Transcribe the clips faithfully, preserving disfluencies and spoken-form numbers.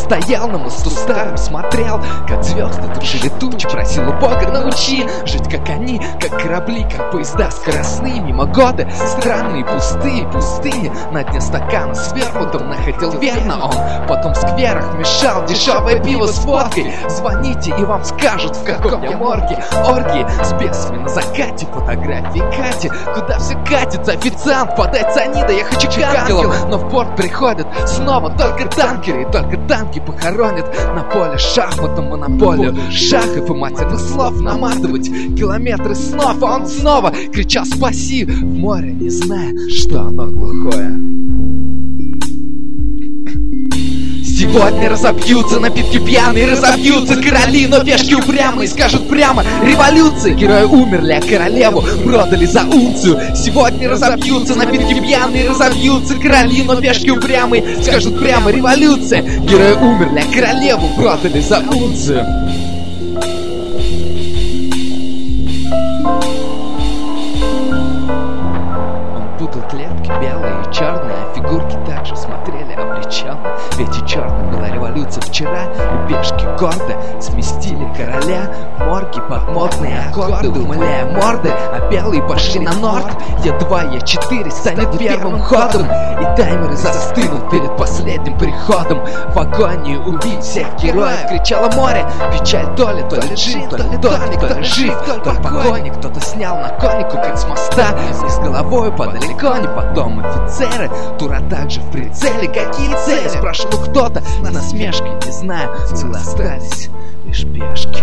стоял на мосту старым, смотрел, как звезды дружили тучи, просил у Бога: научи жить, как они, как корабли, как поезда скоростные. Мимо годы странные, пустые пустыни, на дне стакана с вермутом находил верно он. Потом в скверах мешал дешевое пиво с водкой. Звоните, и вам скажут, в каком я морге. Оргии с бесами на закате, фотографии Кати. Куда все катится? Официант, подай цианида, я хочу к ангелам. Но в порт приходят снова только танкеры, и только танки похоронят на поле шахматом монополию шахов и матерных слов наматывать километры снов. А он снова кричал: спаси, в море, не зная, что оно глухое. Сегодня разобьются напитки пьяные, разобьются короли, но пешки упрямые скажут прямо: революция! Герои умерли, а королеву продали за унцию. Сегодня разобьются напитки пьяные, разобьются короли, но пешки упрямые скажут прямо: революция! Герои умерли, а королеву продали за унцию. Он путал клетки белые и черные, а фигурки также смотрели обреченно. Ведь и черной была революция вчера, и пешки гордо сместили короля в морги под модные аккорды, умыляя морды, а белые пошли на норд. Е два, Е четыре станет первым ходом, и таймеры застынут перед последним приходом. В агонии убить всех героев кричало море. Печаль то ли, то ли джин, то ли тоник, то ли жив, то ли покойник. Кто-то снял на конику, как с моста, вниз головой падали кони, потом офицеры. Тура также в прицеле. Какие цели? Спрашивал кто-то на насмешки, не знаю, целы остались лишь пешки.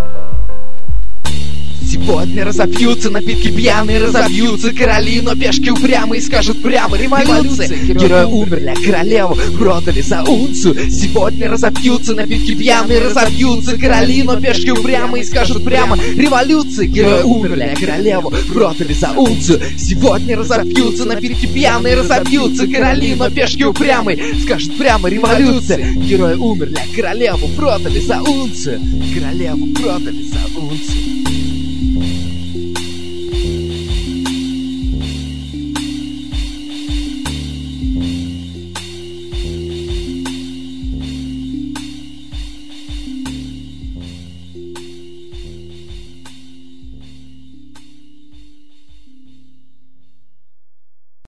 Сегодня разобьются напитки пьяные, разобьются короли, но пешки упрямые скажут прямо: революция! Герои умерли, а королеву продали за унцию. Сегодня разобьются напитки пьяные, разобьются короли, но пешки упрямые скажут прямо: революция! Герои умерли, а королеву продали за унцию. Сегодня разобьются напитки пьяные, разобьются короли, но пешки упрямые скажут прямо: революция! Герои умерли, а королеву продали за унцию. Королеву продали за унцию.